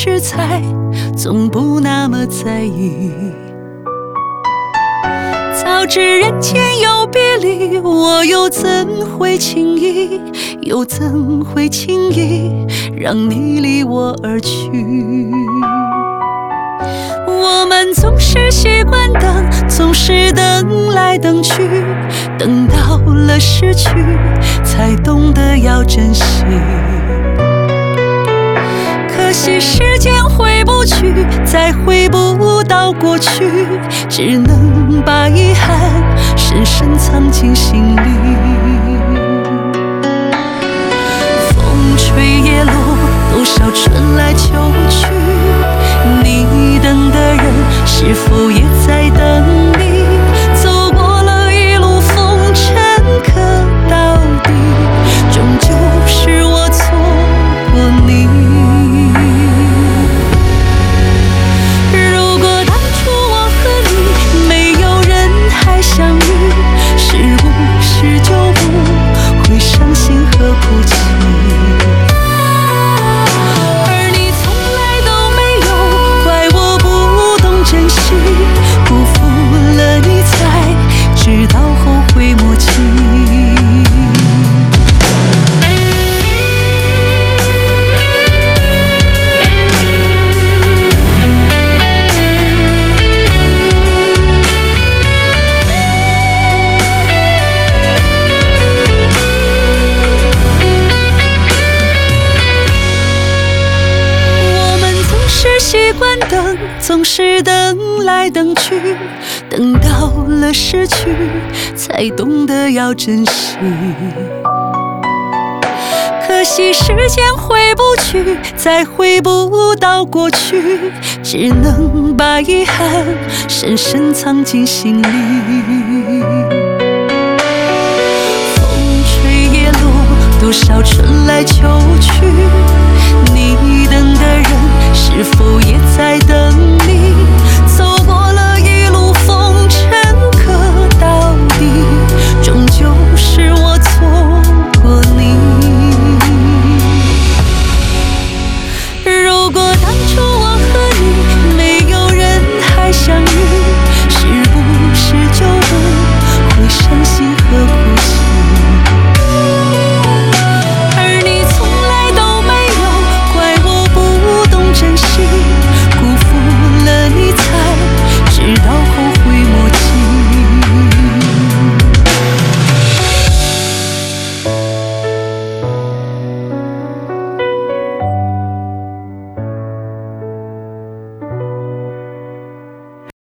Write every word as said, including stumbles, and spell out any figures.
时才总不那么在意。早知人间有别离，我又怎会轻易，又怎会轻易让你离我而去？我们总是习惯等，总是等来等去，等到了失去，才懂得要珍惜。可惜时间回不去，再回不到过去，只能把遗憾深深藏进心里。风吹叶落，多少春来秋去，你等的人是否也在等你？走过了一路风尘，可到底终究是我错过你。如果当初我和你没有人还相遇，是不是就不会伤心和哭泣？辜负了你才知道后悔莫及。我们总是习惯等，总是等来等去，等到了失去，才懂得要珍惜。可惜时间回不去，再回不到过去，只能把遗憾深深藏进心里。风吹叶落，多少春来秋去，你等的人是否也在等